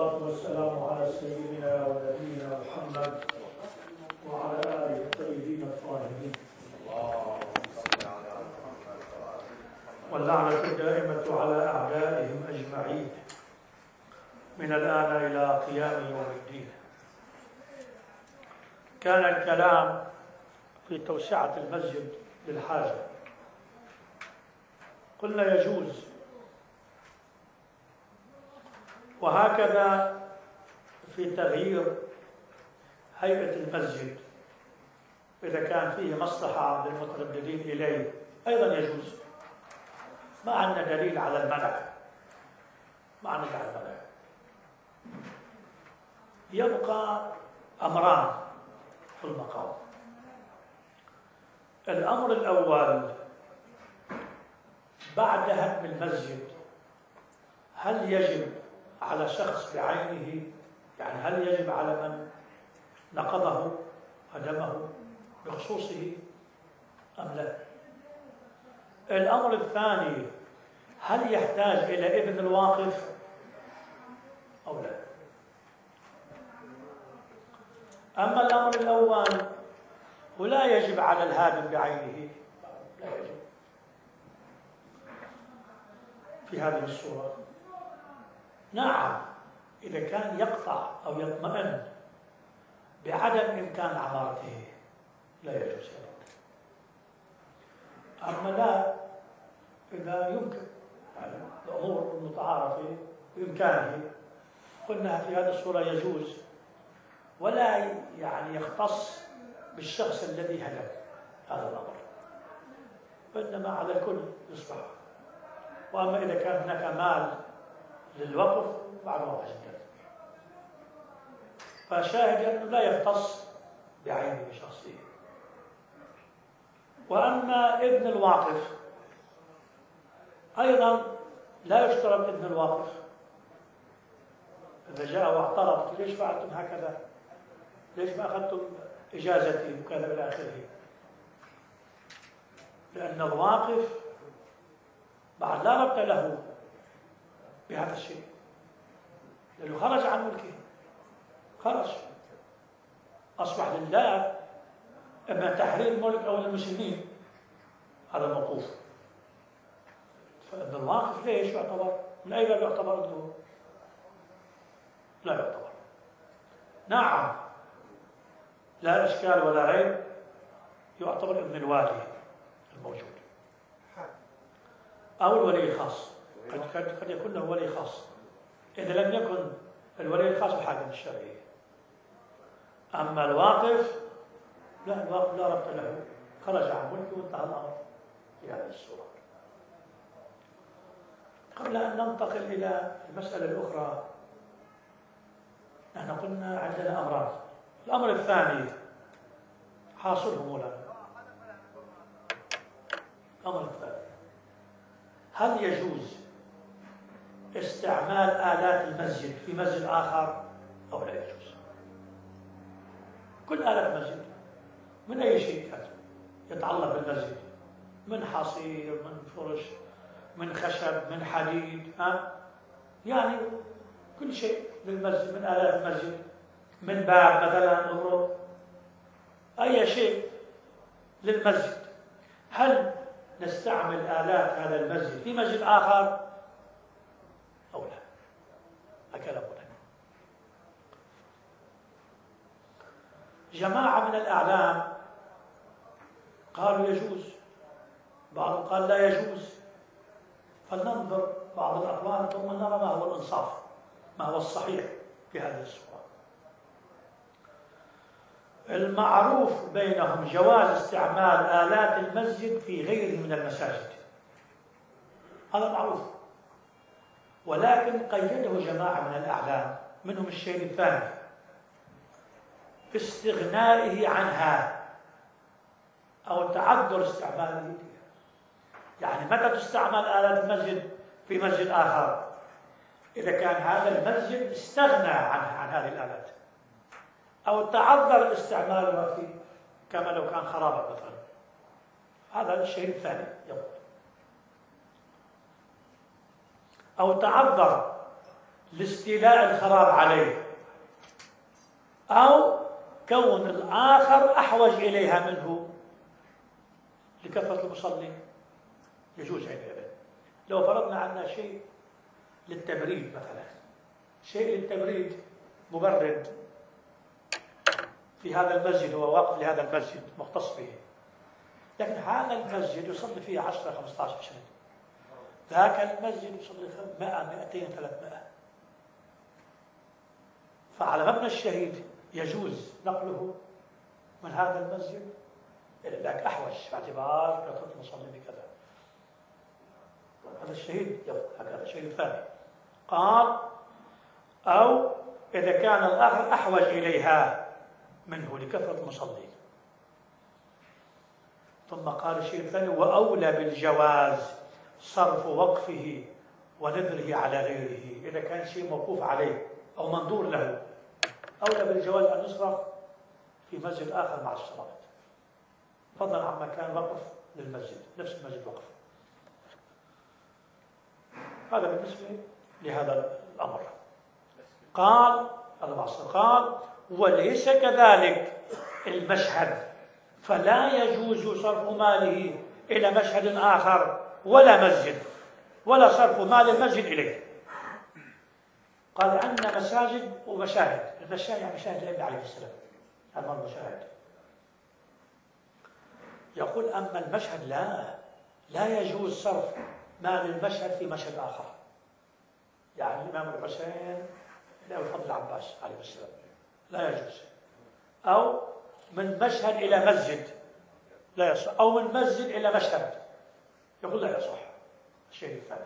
والصلاة والسلام على سيدنا ونبينا محمد وعلى آله الطيبين الطاهرين، واللعنة الدائمة على أعدائهم أجمعين من الآن إلى قيام يوم الدين. كان الكلام في توسعة المسجد للحاجة. قلنا يجوز، وهكذا في تغيير هيئة المسجد إذا كان فيه مصلحة للمترددين إليه أيضا يجوز. ما عندنا دليل على المنع، ما عندنا دليل على المنع. يبقى أمران في المقام. الأمر الأول بعد هدم المسجد، هل يجب على شخص بعينه، يعني هل يجب على من نقضه هدمه بخصوصه أم لا؟ الأمر الثاني، هل يحتاج إلى إذن الواقف أو لا؟ أما الأمر الأول ولا يجب على الهادم بعينه، لا يجب في هذه الصورة. نعم، إذا كان يقطع أو يطمئن بعدم إمكان عمارته لا يجوز ذلك. أما لا، إذا يمكن، يعني الأمور المتعارفة بإمكانه، قلنا في هذه الصورة يجوز، ولا يعني يختص بالشخص الذي هدم هذا الأمر، وإنما على الكل يصبح. وأما إذا كان هناك مال للوقف بعد واضح جدا. فشاهد أنه لا يختص بعينه بشخصه. وأما إذن الواقف أيضا لا يشترط إذن الواقف. إذا جاء واعترض ليش فعلتم هكذا؟ ليش ما أخذتم إجازتي وكذا إلى آخره؟ لأن الواقف بعد لا ربط له بهذا الشيء، لأنه خرج عن ملكه، خرج، أصبح لله، إما تحرير الملك أو للمسلمين، هذا موقوف. فإن الواقف ليش يعتبر؟ من أي باب يعتبر ابنه؟ لا يعتبر. نعم، لا إشكال ولا عيب، يعتبر ابن الوالي الموجود أو الولي الخاص. قد يكون له ولي خاص إذا لم يكن الولي الخاص بالحاكم الشرعي. أما الواقف لا، الواقف لا ربط له، خرج عن ملكه وانتهى الأمر في هذه الصورة. قبل أن ننتقل إلى المسألة الأخرى، نحن قلنا عندنا أمران. الأمر الثاني حاصله مولانا. الأمر الثاني، هل يجوز استعمال آلات المسجد في مسجد آخر أو لا يجوز؟ كل آلات مسجد من أي شيء كان يتعلق بالمسجد، من حصير، من فرش، من خشب، من حديد، يعني كل شيء للمسجد، من آلات المسجد، من باب مثلا، أمره أي شيء للمسجد. هل نستعمل آلات هذا المسجد في مسجد آخر أو لا؟ هكذا قلنا. جماعة من الأعلام قالوا يجوز، بعضهم قال لا يجوز. فلننظر بعض الأقوال ثم نرى ما هو الإنصاف، ما هو الصحيح في هذه الصورة. المعروف بينهم جواز استعمال آلات المسجد في غيره من المساجد، هذا معروف. ولكن قيده جماعة من الأعلام، منهم الشيء الثاني، باستغنائه عنها أو تعذر استعماله. يعني متى تستعمل آلات المسجد في مسجد آخر؟ إذا كان هذا المسجد استغنى عن هذه الآلات أو تعذر استعمالها فيه، كما لو كان خرابا مثلا. هذا الشيء الثاني يقول. أو تعذر لاستيلاء الخراب عليه، أو كون الآخر أحوج إليها منه لكثرة المصلين، يجوز عندنا. لو فرضنا عنا شيء للتبريد مثلا، شيء للتبريد، مبرد في هذا المسجد، هو واقف لهذا المسجد مختص به، لكن هذا المسجد يصلي فيه 10 15 20، ذاك المسجد يصلي 100 200 300. فعلى مبنى الشهيد يجوز نقله من هذا المسجد إلى ذاك أحوج، باعتبار كثرة المصلين بكذا. هذا الشهيد هذا الشهيد الثاني. قال: أو إذا كان الآخر أحوج إليها منه لكثرة المصلين. ثم قال الشيء الثاني: وأولى بالجواز صرف وقفه ونذره على غيره. إذا كان شيء موقوف عليه أو منظور له، أولى بالجواز أن يصرف في مسجد آخر مع الصلاة، فضلا عما كان وقف للمسجد، نفس المسجد وقف. هذا بالنسبة لهذا الأمر. قال: وليس كذلك المشهد، فلا يجوز صرف ماله إلى مشهد آخر ولا مسجد، ولا صرف مال المسجد إليه. قال: عندنا مساجد ومشاهد. المشاهد يعني مشاهد النبي عليه السلام، هذا المشاهد. يقول: أما المشهد لا يجوز صرف مال المشهد في مشهد آخر. يعني الإمام الحسين إلى الفضل العباس عليه السلام لا يجوز، أو من مشهد إلى مسجد لا يصح، أو من مسجد إلى مشهد، يقول لا يصح. الشيء الثاني: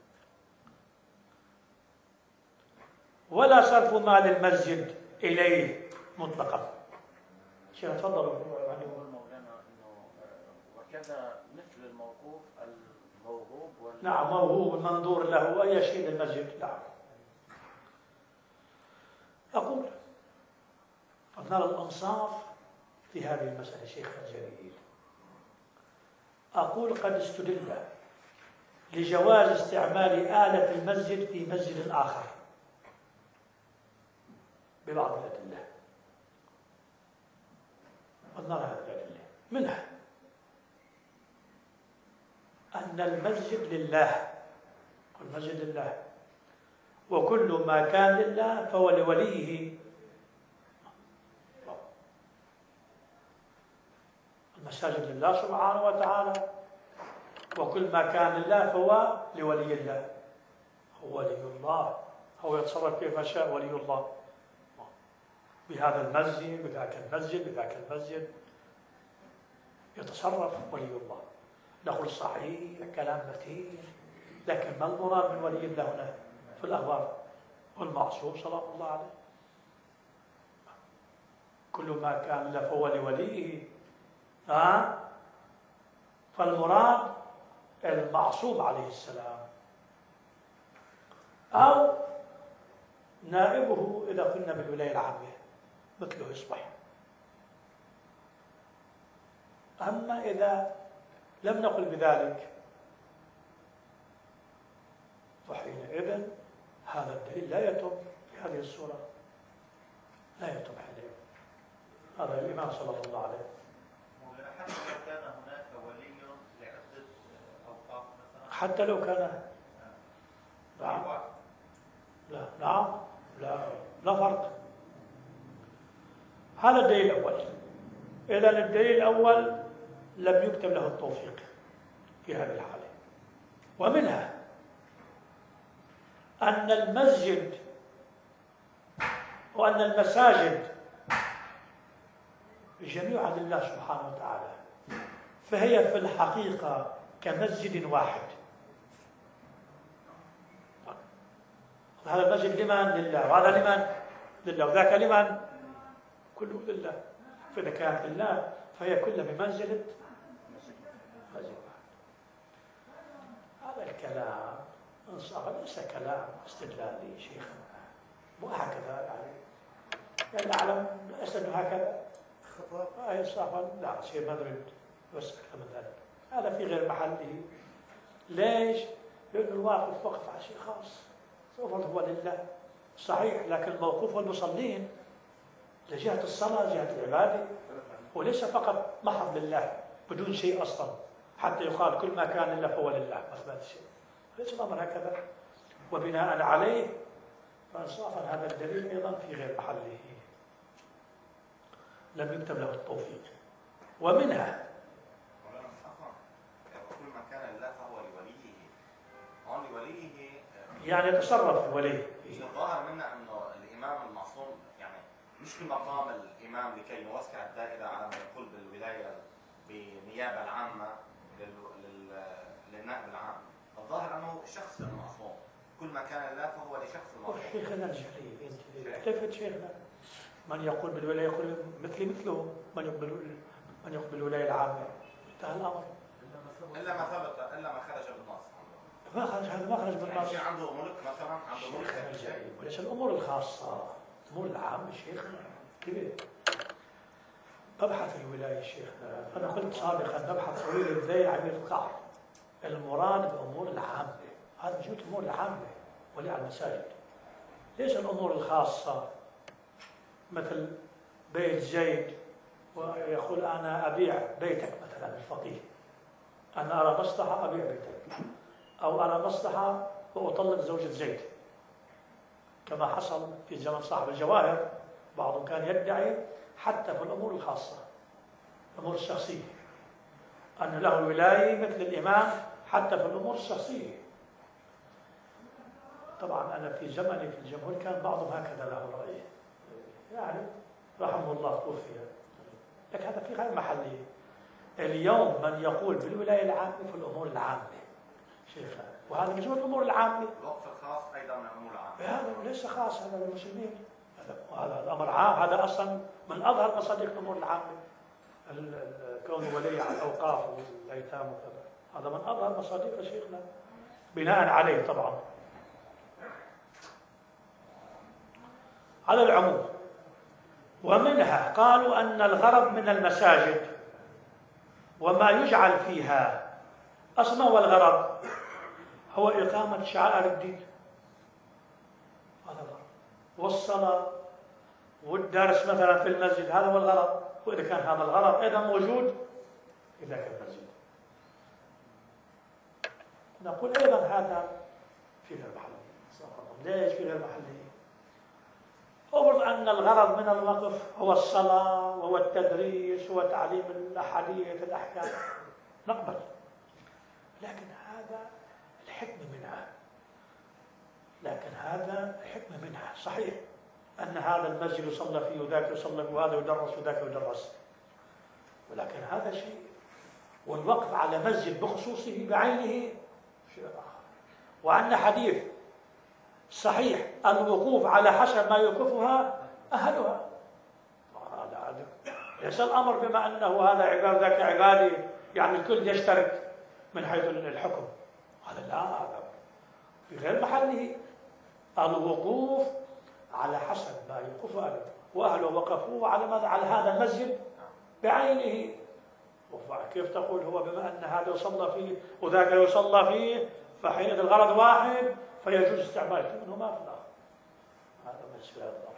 ولا صرف مال المسجد إليه مطلقا. شيخ تفضلوا. يعني يقول مولانا انه وكذا مثل الموقوف الموهوب نعم، موهوب المنظور له اي شيء للمسجد. نعم. اقول قد نرى الانصاف في هذه المساله شيخ الجليل. اقول قد استدل لجواز استعمال آلة المسجد في مسجد آخر ببعض الأدلة. قد نرى هذه الأدلة، منها أن المسجد لله، والمسجد لله، وكل ما كان لله فهو لوليه. المساجد لله سبحانه وتعالى، وكل ما كان لله فهو لولي الله. هو ولي الله، هو يتصرف كيف شاء. ولي الله بهذا المسجد، بذاك المسجد، بذاك المسجد يتصرف ولي الله. نقول صحيح، كلام متين، لكن ما المراد من ولي الله هنا في الأخبار؟ والمعصوم صلى الله عليه، كل ما كان له فهو لوليه. فالمراد المعصوم عليه السلام، أو نائبه إذا قلنا بالولاية العامة مثله يصبح. أما إذا لم نقل بذلك فحينئذ هذا الدليل لا يتم في هذه الصورة، لا يتم حينئذ. هذا الإمام صلى الله عليه. حتى لو كان هناك ولي لعدة أوقاف مثلا، حتى لو كان نعم، لا نعم، لا فرق. هذا الدليل الأول. إذا الدليل الأول لم يكتب له التوفيق في هذه الحالة. ومنها أن المسجد وأن المساجد جميعا لله سبحانه وتعالى، فهي في الحقيقة كمسجد واحد. هذا المسجد لمن؟ لله، وهذا لمن؟ لله، وذاك لمن؟ كله لله. فإذا كانت لله فهي كلها بمنزلة مسجد واحد. هذا الكلام انصاف ليس كلام استدلالي شيخنا، مو هكذا يعني أعلم أسأل هكذا خطأ إنصافا، لا شيء ما نريد بس أكثر من ذلك. هذا في غير محله. ليش؟ لأنه الواقف وقف على شيء خاص، سوف هو لله. صحيح، لكن الموقوف والمصلين لجهة الصلاة، جهة العبادة، وليس فقط محض لله بدون شيء أصلا حتى يقال كل ما كان لله فهو لله، مثل الشيء. ليس الأمر هكذا. وبناء عليه فإنصافا هذا الدليل أيضا في غير محله، لم يكتب له التوفيق. ومنها كل ما كان لله فهو لوليه. هون لوليه يعني يتصرف الولي. الظاهر منا انه الامام المعصوم يعني مش بمقام الامام لكي يوسع الدائره على ما يقول بالولايه بالنيابه العامه للنائب العام. الظاهر انه شخص المعصوم، كل ما كان لله فهو لشخص المعصوم. شيخنا الجليل انت التفت شيخنا، من يقول بالولايه يقول مثلي مثله، من يقول بالولايه العامه، انتهى الامر. الا ما ثبت، الا ما خرج بالنص. ما خرج، هذا ما خرج بالنص. يعني عنده ملك مثلا، عنده ملك. وليس الامور الخاصه، الامور العامه شيخنا كيف؟ مبحث الولايه شيخنا، انا قلت سابقا مبحث طويل الذيل عميق القعر. المراد بالامور العامه، هذا مش الامور العامه ولي على المساجد. ليس الامور الخاصه مثل بيت زيد ويقول انا ابيع بيتك مثلا الفقيه، انا ارى مصلحه ابيع بيتك، أو أرى مصلحة وأطلق زوجة زيد، كما حصل في زمن صاحب الجواهر. بعضهم كان يدعي حتى في الأمور الخاصة، الأمور الشخصية، أن له الولاية مثل الإمام حتى في الأمور الشخصية. طبعا أنا في زمني في الجمهور كان بعضهم هكذا له رأي، يعني رحمه الله توفي، لكن هذا في غير محله. اليوم من يقول بالولاية العامة في الأمور العامة شيخنا، وهذا مش من الامور العامه. الوقف الخاص ايضا من الامور العامه. هذا ليس خاص، هذا للمسلمين، هذا الامر عام، هذا اصلا من اظهر مصادق الامور العامه. كون ولي على الاوقاف والايتام وكذا، هذا من اظهر مصادق شيخنا بناء عليه. طبعا على العموم. ومنها قالوا ان الغرض من المساجد وما يجعل فيها اصلا، والغرض هو إقامة شعائر الدين، هذا الغرض، والصلاة والدرس مثلا في المسجد، هذا هو الغرض. وإذا كان هذا الغرض أيضا موجود في ذاك المسجد، نقول أيضا هذا في غير محله. ليش في غير محله؟ أفرض أن الغرض من الوقف هو الصلاة وهو التدريس وتعليم الأحاديث الأحكام، نقبل، لكن هذا الحكمة منها، الحكمة منها صحيح أن هذا المسجد يصلى فيه وذاك يصلى فيه وهذا يدرس وذاك يدرس، ولكن هذا شيء، والوقف على مسجد بخصوصه بعينه شيء آخر. وعندنا حديث صحيح الوقوف على حسب ما يوقفها أهلها. هذا ليس الأمر بما أنه هذا عبادة ذاك عبادة يعني الكل يشترك من حيث الحكم، هذا لا، هذا في غير محله. الوقوف على حسب ما يوقف أهله، وأهله وقفوه على ماذا؟ على هذا المسجد بعينه. كيف تقول هو بما أن هذا يصلى فيه وذاك يصلى فيه فحينئذ الغرض واحد فيجوز استعمال منهما في الآخر؟ هذا مسألة الأمر.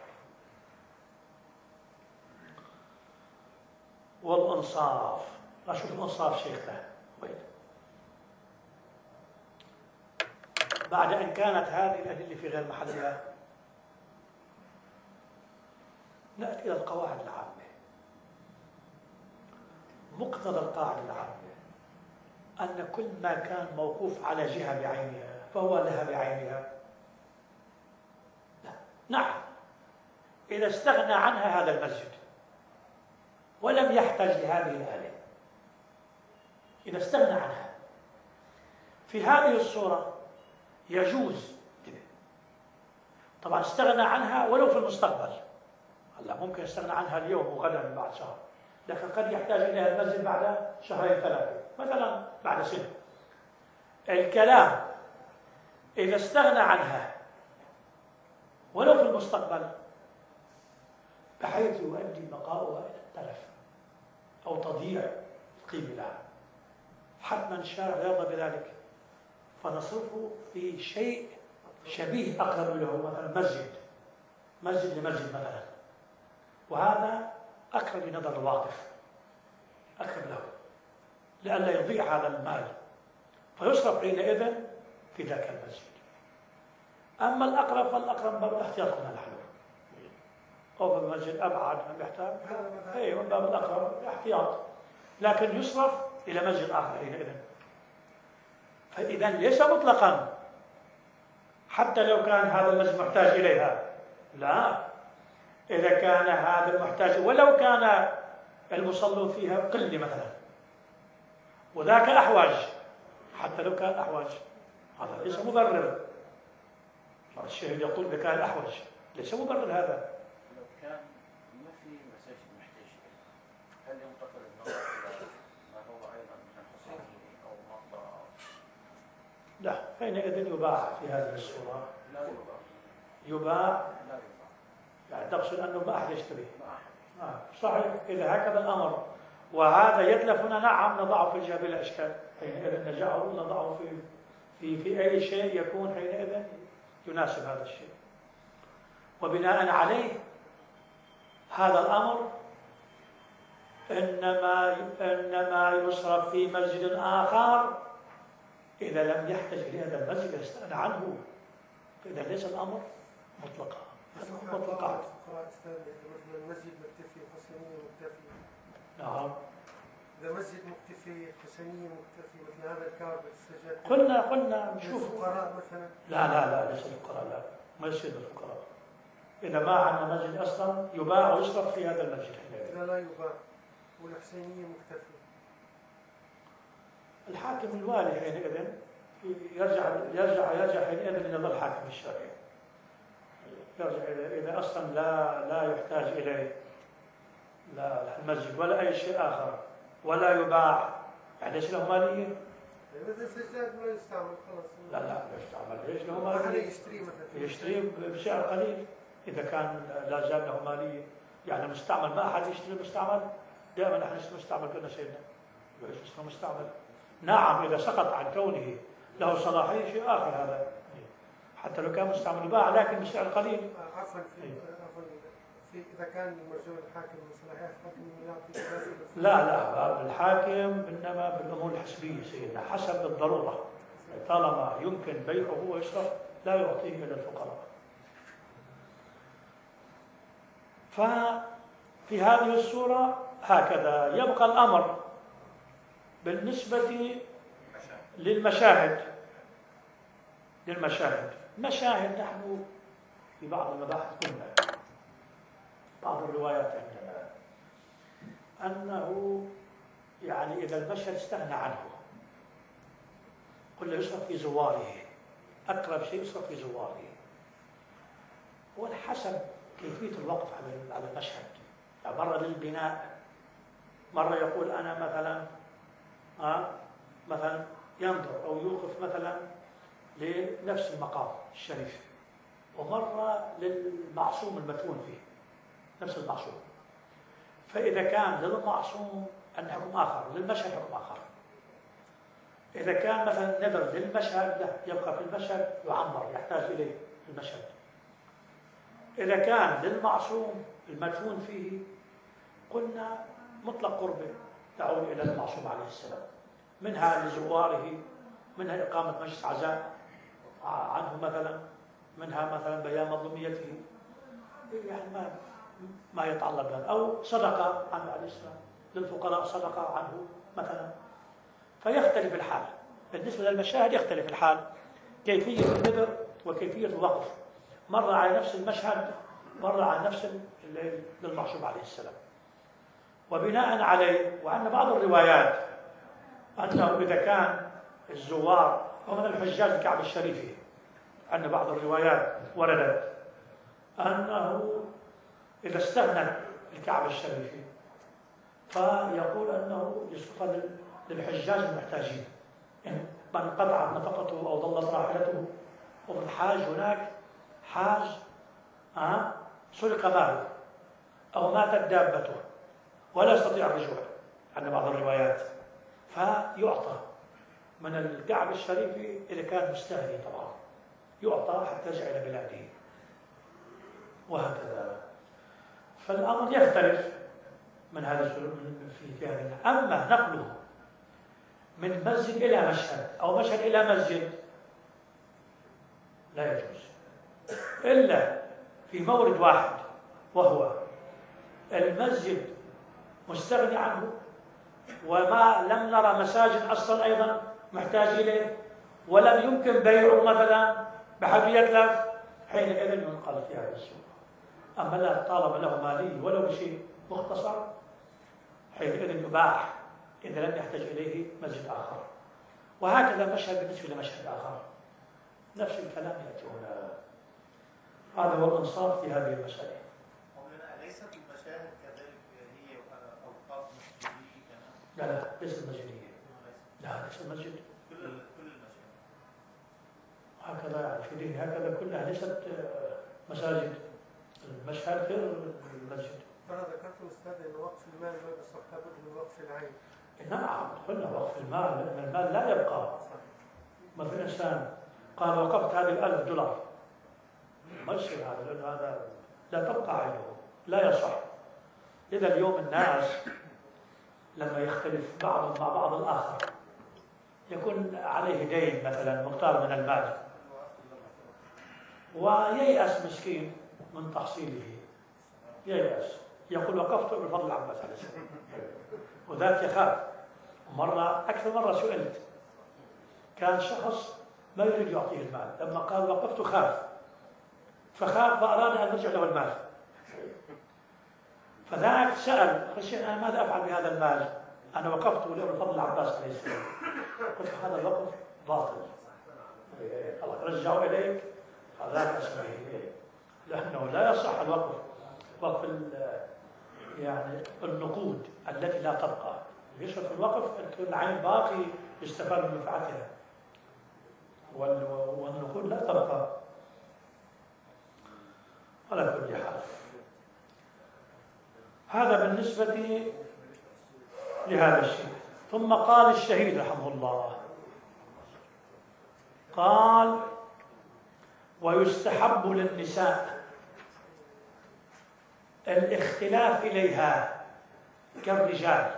والإنصاف، أشوف الإنصاف شيخنا وين؟ بعد أن كانت هذه الأدلة في غير محلها، نأتي إلى القواعد العامة. مقتضى القاعدة العامة أن كل ما كان موقوف على جهة بعينها فهو لها بعينها. لا. نعم، إذا استغنى عنها هذا المسجد ولم يحتاج لهذه الآلة، إذا استغنى عنها في هذه الصورة يجوز. طبعا استغنى عنها ولو في المستقبل، هلا ممكن يستغنى عنها اليوم وغدا بعد شهر، لكن قد يحتاج إليها المسجد بعد شهرين ثلاثة مثلا، بعد سنة. الكلام إذا استغنى عنها ولو في المستقبل بحيث يؤدي بقاؤها إلى التلف أو تضييع القيمة لها، حتما الشارع لا يرضى بذلك، فنصرفه في شيء شبيه أقرب له، مثلا مسجد مسجد لمسجد مثلا، وهذا أقرب لنظر الواقف، أقرب له لئلا يضيع هذا المال، فيصرف حينئذ في ذاك المسجد. أما الأقرب فالأقرب باب الاحتياط من الحلول، أو في المسجد أبعد من يحتاج، أي من باب الأقرب احتياط، لكن يصرف إلى مسجد آخر حينئذ. فإذا ليس مطلقا حتى لو كان هذا المسجد محتاج إليها، لا، إذا كان هذا المحتاج ولو كان المصلون فيها قلة مثلا وذاك أحوج، حتى لو كان أحوج، هذا ليس مبرر. الشيخ يقول بكان أحوج، ليس مبرر هذا. لو كان ما في مساجد محتاج، هل ينتقل النظر إلى ما هو أيضا من حسيني أو مقبرة؟ لا، حينئذ يباع في هذه الصورة، لا يباع. يباع، لا يباع. يعني تقصد أنه ما أحد يشتريه. ما أحد. صحيح، إذا هكذا الأمر وهذا يتلفنا، نعم نضعه في الجهة بلا إشكال، حينئذ نجعه نضعه في أي شيء يكون حينئذ يناسب هذا الشيء. وبناء عليه هذا الأمر إنما يصرف في مسجد آخر إذا لم يحتج إلى هذا المسجد يستغنى عنه، فإذا ليس الأمر مطلقا. مثلا مسجد مكتفي حسينية مكتفي. نعم. إذا مسجد مكتفي حسينية مكتفي مثل هذا الكعبة السجاد. قلنا نشوف. الفقراء مثلا. لا ليس الفقراء، لا ما يصير الفقراء. إذا ما عندنا مسجد أصلا يباع ويصرف في هذا المسجد. إذا لا يباع والحسينية مكتفي. الحاكم الوالي حينئذ يرجع حينئذ إلى ظل الحاكم الشرعي. يرجع إذا أصلا لا يحتاج إليه لا المسجد ولا أي شيء آخر ولا يباع، يعني ليس له مالية. إذا السجاد ما يستعمل خلاص. لا يستعمل، ليش له مالية؟ يشتري بسعر قليل إذا كان لا زال له مالية. يعني مستعمل ما أحد يشتري مستعمل، دائما نحن نشتري مستعمل قلنا سيدنا يشتري مستعمل. نعم إذا سقط عن كونه له صلاحية شيء آخر هذا، حتى لو كان مستعمل يباع لكن بسعر قليل. عفوا إذا كان مرجوع الحاكم من صلاحيات الحاكم يعطي لا الحاكم إنما بالأمور الحسبية سيدنا حسب الضرورة، طالما يمكن بيعه ويصرف لا يعطيه إلى الفقراء. ففي هذه الصورة هكذا يبقى الأمر بالنسبة للمشاهد. مشاهد نحن في بعض المباحث قلنا، بعض الروايات عندنا أنه يعني إذا المشهد استغنى عنه قلنا يصرف في زواره، أقرب شيء يصرف في زواره، والحسب كيفية الوقف على المشهد. يعني مرة للبناء، مرة يقول أنا مثلا ينظر أو يوقف مثلا لنفس المقام الشريف، ومرة للمعصوم المدفون فيه نفس المعصوم. فإذا كان للمعصوم أن حكم آخر، للمشهد حكم آخر. إذا كان مثلا نذر للمشهد لا يبقى في المشهد يعمر، يحتاج إليه المشهد. إذا كان للمعصوم المدفون فيه قلنا مطلق قربه يعود إلى المعصوم عليه السلام، منها لزواره، منها إقامة مجلس عزاء عنه مثلا، منها مثلا بيان مظلوميته، يعني ما يتعلق بها، أو صدقة عنه عليه السلام للفقراء، صدقة عنه مثلا. فيختلف الحال بالنسبة للمشاهد، يختلف الحال كيفية النذر وكيفية الوقف، مرة على نفس المشهد، مرة على نفس للمعصوم عليه السلام. وبناء عليه وأن بعض الروايات أنه إذا كان الزوار ومن الحجاج الكعبة الشريفة، أن بعض الروايات وردت أنه إذا استغنت الكعبة الشريفة فيقول أنه يصرف للحجاج المحتاجين، يعني من انقطعت نفقته أو ضلت راحلته، وفي الحاج هناك حاج سرق ماله أو ماتت دابته ولا يستطيع الرجوع عند بعض الروايات، فيعطى من الكعبة الشريفة إذا كان مستغني طبعا، يعطى حتى يرجع إلى بلاده. وهكذا. فالأمر يختلف من هذا في هذا. أما نقله من مسجد إلى مشهد أو مشهد إلى مسجد لا يجوز إلا في مورد واحد، وهو المسجد مستغني عنه وما لم نرى مساجد أصلا أيضا محتاج إليه ولم يمكن بيعه مثلا بحد يتلف، حينئذ ينقل في هذا السوق. أما لا طالما له مالي ولو بشيء مختصر حينئذ يباع إذا لم يحتاج إليه مسجد آخر. وهكذا مشهد بالنسبة لمشهد آخر، نفس الكلام يأتي هنا. هذا هو الإنصاف في هذه المسألة. أليست المشاهد كذلك هي أوقاف مسجدية كمان؟ لا ليست مسجدية. لا ليست مسجد. كل المشاهد هكذا يعني في دين هكذا كلها ليست مساجد. المشهد غير المسجد. أنا ذكرت أستاذ أن وقف المال ما بيصح لابد من وقف العين. نعم قلنا وقف المال لأن المال لا يبقى. ما في إنسان قال وقفت هذه $1000 ما يصير هذا، لأن هذا لا تبقى عينه لا يصح. إذا اليوم الناس لما يختلف بعضهم مع بعض الآخر يكون عليه دين مثلا مقدار من المال وييأس مسكين من تحصيله، ييأس يقول وقفت بفضل عباس عليه السلام، وذاك يخاف. أكثر مرة سئلت كان شخص ما يريد يعطيه المال، لما قال وقفت خاف فخاف فأراد أن يرجع له المال، فذاك سأل أنا ماذا أفعل بهذا المال؟ أنا وقفت له بفضل العباس عليه السلام. قلت هذا الوقف باطل، الله رجعوا إليك هذاك اسمه، لأنه لا يصح الوقف، وقف يعني النقود التي لا تبقى. يشرف الوقف أن تكون العين باقي يستفاد من منفعتها، والنقود لا تبقى. على كل حال هذا بالنسبة لهذا الشيء. ثم قال الشهيد رحمه الله، قال ويستحب للنساء الاختلاف إليها كالرجال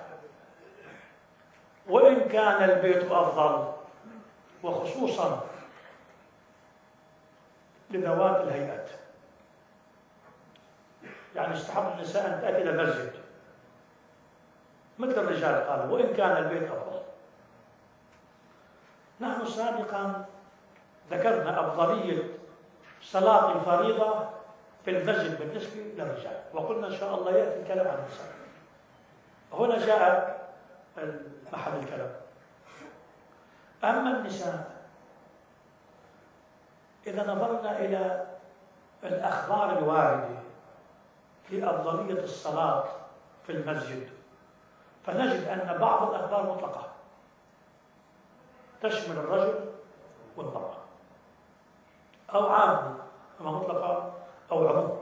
وإن كان البيت أفضل، وخصوصا لذوات الهيئات. يعني استحب النساء أن تأتي إلى المسجد مثل الرجال، قالوا وإن كان البيت أفضل. نحن سابقا ذكرنا أفضلية صلاة الفريضة في المسجد بالنسبة للرجال، وقلنا إن شاء الله يأتي الكلام عن النساء. هنا جاء محل الكلام. أما النساء إذا نظرنا إلى الأخبار الواردة في أفضلية الصلاة في المسجد فنجد أن بعض الأخبار مطلقة تشمل الرجل والمرأة، أو عامة أما مطلقة أو عموم.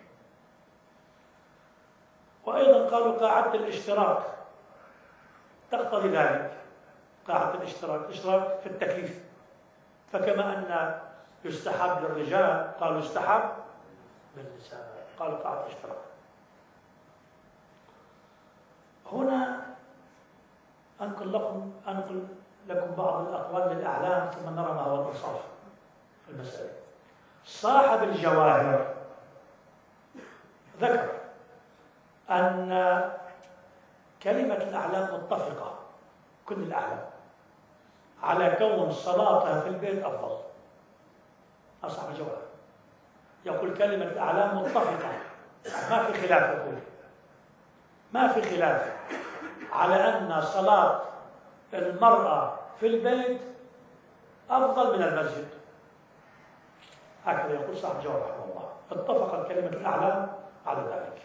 وأيضا قالوا قاعدة الاشتراك تقتضي ذلك، قاعدة الاشتراك في التكليف. فكما أن يستحب للرجال قالوا يستحب للنساء، قالوا قاعدة الاشتراك. هنا أنقل لكم بعض الأقوال للأعلام ثم نرى ما هو الإنصاف في المسألة. صاحب الجواهر ذكر أن كلمة الأعلام متفقة، كل الأعلام، على كون صلاتها في البيت أفضل. أصحاب الجواهر يقول كلمة الأعلام متفقة، ما في خلاف، يقول ما في خلاف على أن صلاة المرأة في البيت أفضل من المسجد. هكذا يقول صاحب الجواهر رحمه الله، اتفقت كلمة الأعلام على ذلك.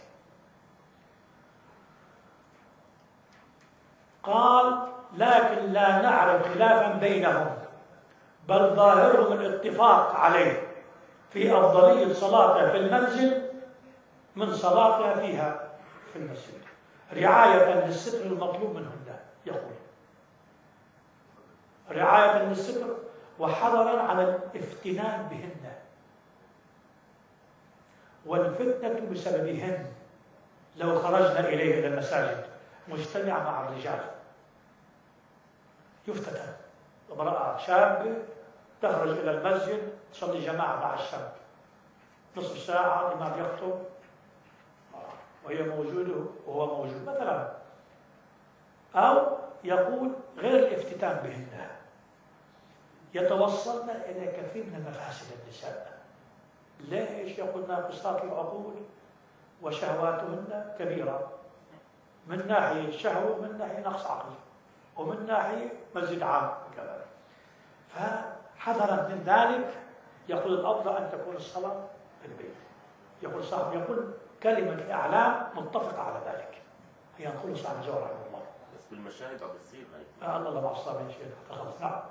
قال لكن لا نعرف خلافا بينهم، بل ظاهرهم الاتفاق عليه في أفضلية صلاتها في المنزل من صلاتها فيها في المسجد، رعاية للستر المطلوب منهن. يقول رعاية للستر وحذرا على الافتنان بهن، والفتنة بسببهن لو خرجنا إليه إلى المساجد مجتمع مع الرجال يفتتن. امرأة شابة تخرج إلى المسجد تصلي جماعة مع الشاب، نصف ساعة الإمام يخطب وهي موجودة وهو موجود مثلا، أو يقول غير الافتتان بهن يتوصلنا إلى كثير من مفاسد النساء. ليش؟ يقول ناقصات العقول وشهواتهن كبيرة، من ناحية شهوة ومن ناحية نقص عقل ومن ناحية مسجد عام كذلك. فحذرا من ذلك يقول الأفضل أن تكون الصلاة في البيت. يقول صاحب يقول كلمة الإعلام متفق على ذلك، هي نقول صاحب جوهر رحمه الله. بس بالمشاهد عم بتصير الله مع الصابرين شيء خلص. نعم.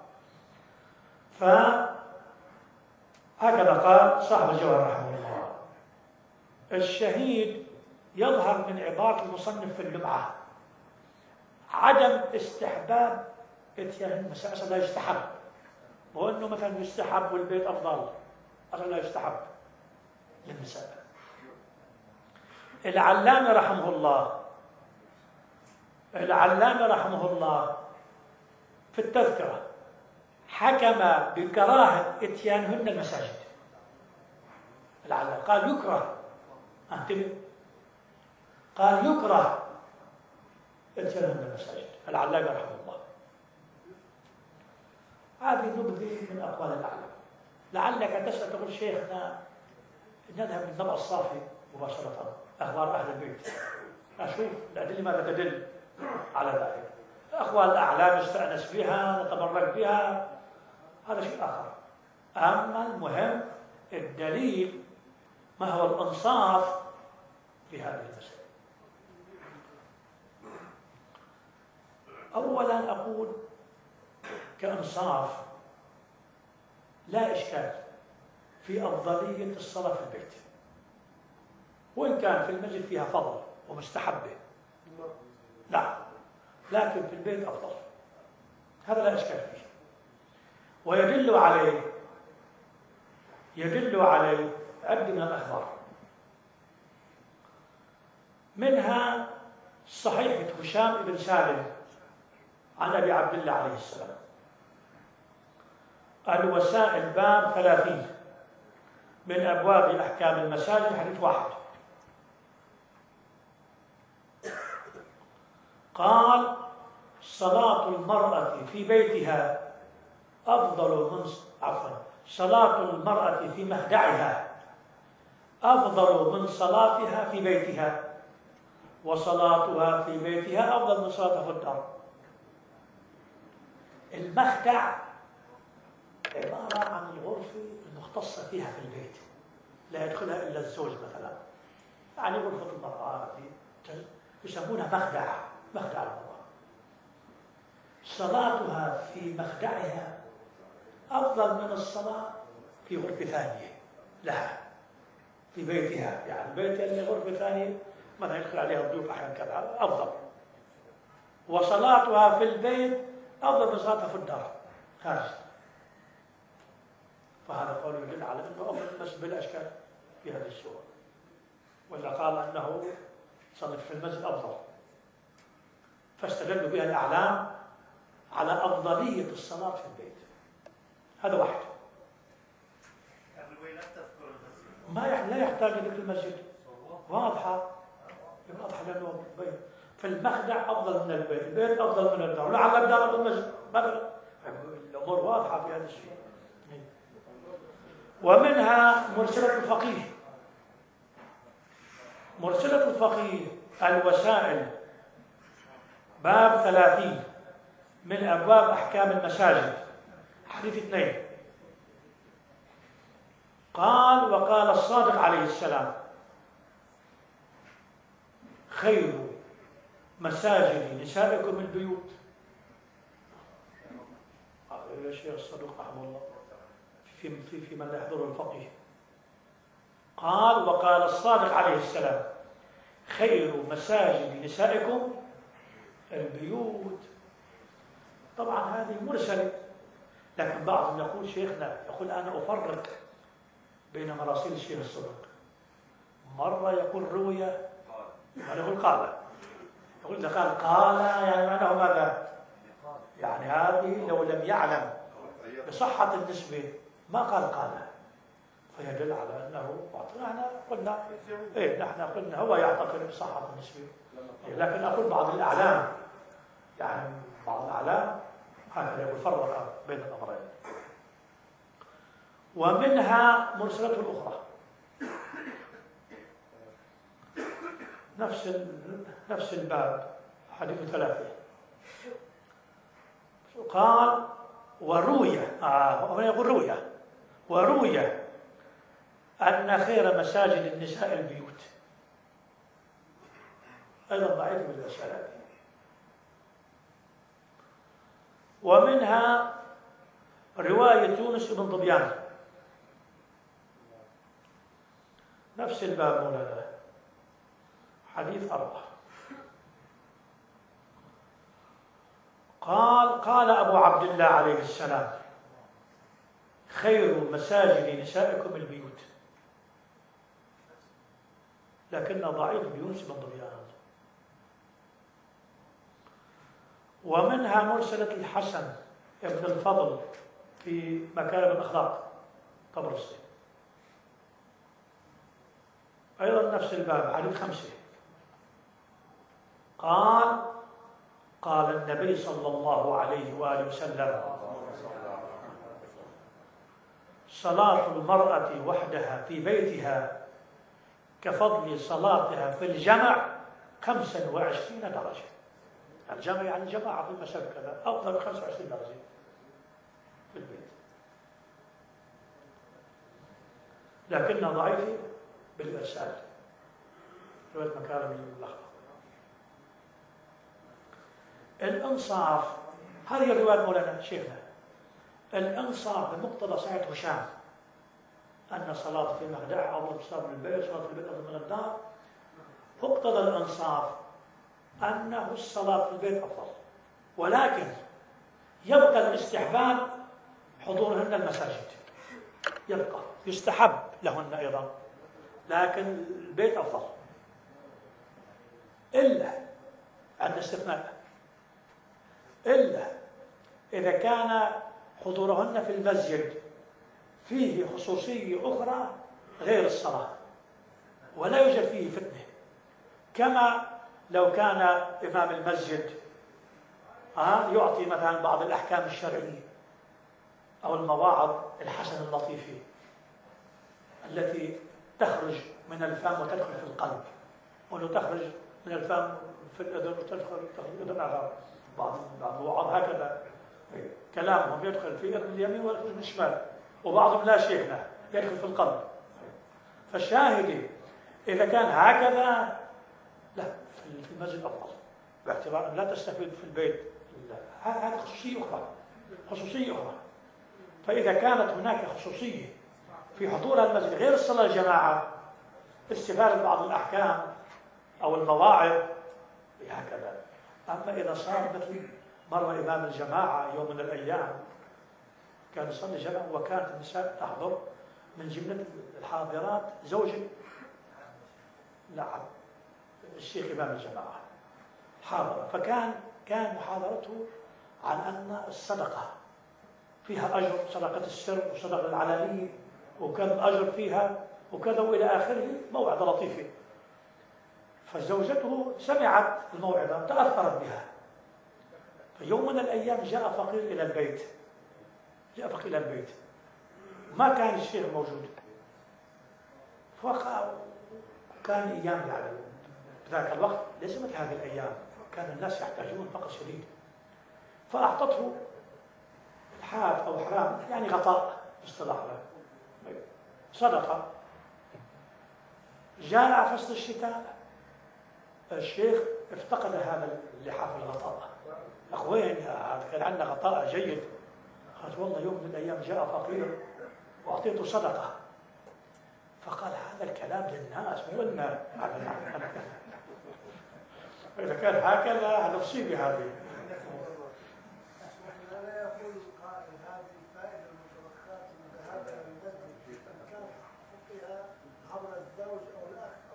هكذا قال صاحب الجوهر رحمه الله. الشهيد يظهر من عبارة المصنف في اللمعة عدم استحباب اتيان المساء، لا يستحب، وانه مثلا يستحب والبيت افضل، اصلا لا يستحب للنساء. العلامة رحمه الله في التذكرة حكم بكراهة اتيانهن المساجد. العلامة قال يكره، انتبه، قال يكره اتيانهن المساجد العلامة رحمه الله. هذه نبذة من أقوال العلامة. لعلك تسأل تقول شيخنا نذهب للنبع الصافي مباشرة أخبار أهل البيت، أشوف الأدلة ماذا تدل على ذلك. أقوال الأعلام نستأنس بها نتبرك بها، هذا شيء آخر. أما المهم الدليل ما هو الإنصاف في هذه المسألة. أولا أقول كإنصاف لا إشكال في أفضلية الصلاة في البيت، وإن كان في المسجد فيها فضل ومستحبة، لا، لكن في البيت أفضل، هذا لا إشكال فيه. ويدل عليه عدة من الأخبار، منها صحيحة هشام بن سالم عن أبي عبد الله عليه السلام، الوسائل باب 30 من أبواب أحكام المساجد، حديث 1. قال صلاة المرأة في بيتها أفضل من صلاة المرأة في مخدعها أفضل من صلاتها في بيتها، وصلاتها في بيتها أفضل من صلاتها في الدار. المخدع عبارة عن الغرفة المختصة فيها في البيت، لا يدخلها إلا الزوج مثلا، يعني غرفة المرأة يسمونها مخدع المرأة. صلاتها في مخدعها أفضل من الصلاة في غرفة ثانية لها في بيتها، يعني البيت اللي غرفة ثانية مثلا يدخل عليها الضيوف أحيانا كذا أفضل، وصلاتها في البيت أفضل من صلاتها في الدار خارج. فهذا قول يدل على أنه أفضل المسجد بلا إشكال في هذه الصورة، وإذا قال أنه صلت في المسجد أفضل، فاستدلوا بها الأعلام على أفضلية الصلاة في البيت. هذا واحد. لا يحتاج ذكر المسجد، واضحة لأنه في المخدع أفضل من البيت أفضل من الدار، لعل الدار أفضل من المسجد مثلا. الأمور واضحة في هذا الشيء. ومنها مرسلة الفقيه الوسائل باب 30 من أبواب أحكام المساجد، حديث 2. قال وقال الصادق عليه السلام خير مساجد نسائكم البيوت. يا شيخ الصدوق رحمه الله في من لا يحضره الفقيه. قال وقال الصادق عليه السلام خير مساجد نسائكم البيوت. طبعا هذه مرسلة، لكن بعضهم يقول شيخنا، يقول أنا أفرق بين مراسيل الشيخ الصدوق مرة يقول روي، مرة يقول قال. يقول إذا قال يعني معناه ماذا؟ يعني هذه لو لم يعلم بصحة النسبة ما قال، فيدل على أنه نحن قلنا نحن قلنا هو يعتقد بصحة النسبة، لكن أقول بعض الأعلام، يعني بعض الأعلام هكذا يفرق بين الأمرين. ومنها مرسلته الأخرى نفس الباب، حديث 3 قال وروي يقول وروي أن خير مساجد النساء البيوت. أيضا ضعيف بالمسألة. ومنها رواية يونس بن ظبيان، نفس الباب مولانا، حديث 4 قال أبو عبد الله عليه السلام خير مساجد نسائكم البيوت، لكن ضعيف بيونس بن ظبيان. ومنها مرسلة الحسن ابن الفضل في مكارم الأخلاق طبرسي، أيضا نفس الباب، حديث 5 قال النبي صلى الله عليه وآله وسلم صلاة المرأة وحدها في بيتها كفضل صلاتها في الجمع 25 درجة. الجمع يعني الجماعة في المسجد كذا أفضل من 25 درجة في البيت، لكنها ضعيفة بالإرسال، رواية مكارم الأخلاق. الإنصاف، هذه الرواية مولانا شيخنا، الإنصاف بمقتضى صحيح هشام أن صلاة في مخدع أفضل من البيت، صلاة في البيت أفضل من الدار. مقتضى الإنصاف أنه الصلاة في البيت أفضل، ولكن يبقى الاستحباب حضورهن المساجد، يبقى يستحب لهن أيضا، لكن البيت أفضل، إلا عند استثناء، إلا إذا كان حضورهن في المسجد فيه خصوصية أخرى غير الصلاة ولا يوجد فيه فتنة، كما لو كان إمام المسجد يعطي مثلا بعض الأحكام الشرعية أو المواعظ الحسنة اللطيفة التي تخرج من الفم وتدخل في القلب، وأنه تخرج من الفم في الأذن وتدخل في الأذن على بعض الوعظ هكذا، كلامهم يدخل في الأذن اليمين ويخرج من الشمال، وبعضهم لا شيخنا يدخل في القلب. فالشاهد إذا كان هكذا لا، في المسجد أفضل، باعتبار أن لا تستفيد في البيت، هذه خصوصية أخرى. فإذا كانت هناك خصوصية في حضور المسجد غير الصلاة الجماعة، استفادة بعض الأحكام أو المواعظ هكذا. أما إذا صار مثل مرة إمام الجماعة يوم من الأيام كان يصلي جماعة وكانت النساء تحضر، من جملة الحاضرات زوجة الشيخ إمام الجماعة حاضر، كان محاضرته عن أن الصدقة فيها أجر، صدقة السر وصدقة العلانية، وكان الأجر فيها وكذا وإلى آخره، موعظة لطيفة. فزوجته سمعت الموعظة تأثرت بها، فيوم من الأيام جاء فقير إلى البيت، ما كان الشيخ موجود، كان أيام يعني ذاك الوقت ليس مثل هذه الأيام، كان الناس يحتاجون فقر شديد، فأعطته الحاف أو حرام، يعني غطاء اصطلاح له، صدقة. جاء فصل الشتاء، الشيخ افتقد هذا اللحاف الغطاء، أخوين كان عندنا غطاء جيد، قالت والله يوم من الأيام جاء فقير وأعطيته صدقة، فقال هذا الكلام للناس مو لنا، إذا كان هكذا نصيب هذه. لا يقول القائل هذه الفائدة المتوخاة من ذهابها للمسجد كانت حقها عبر الزوج أو الأخ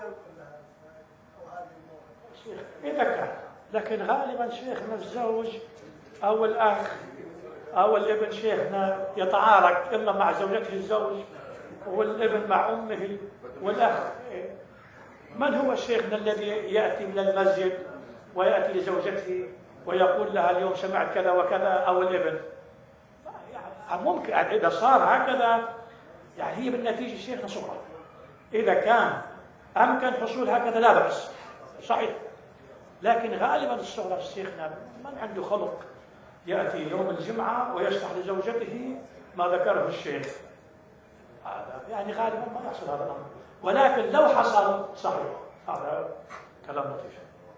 كل هذا أو هذه الموقف؟ إذا كان، لكن غالبا شيخنا الزوج أو الأخ أو الابن شيخنا يتعارك إما مع زوجته الزوج والابن مع أمه والأخ. من هو شيخنا الذي يأتي من المسجد ويأتي لزوجته ويقول لها اليوم سمعت كذا وكذا، أو الابن؟ يعني ممكن إذا صار هكذا، يعني هي بالنتيجة شيخنا صغرى. إذا كان أمكن حصول هكذا لا بأس، صحيح. لكن غالبا الصغرى شيخنا من عنده خلق يأتي يوم الجمعة ويشرح لزوجته ما ذكره الشيخ، هذا يعني غالبا ما يحصل هذا الأمر. ولكن لو حصل صحيح، هذا كلام لطيف.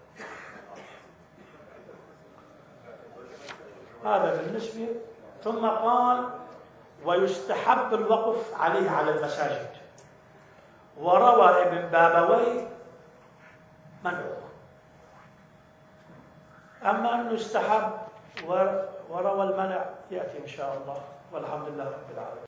هذا بالنسبة. ثم قال ويستحب الوقف عليه على المساجد. وروى ابن بابويه منعه، أما أنه يستحب وروى المنع يأتي إن شاء الله، والحمد لله رب العالمين.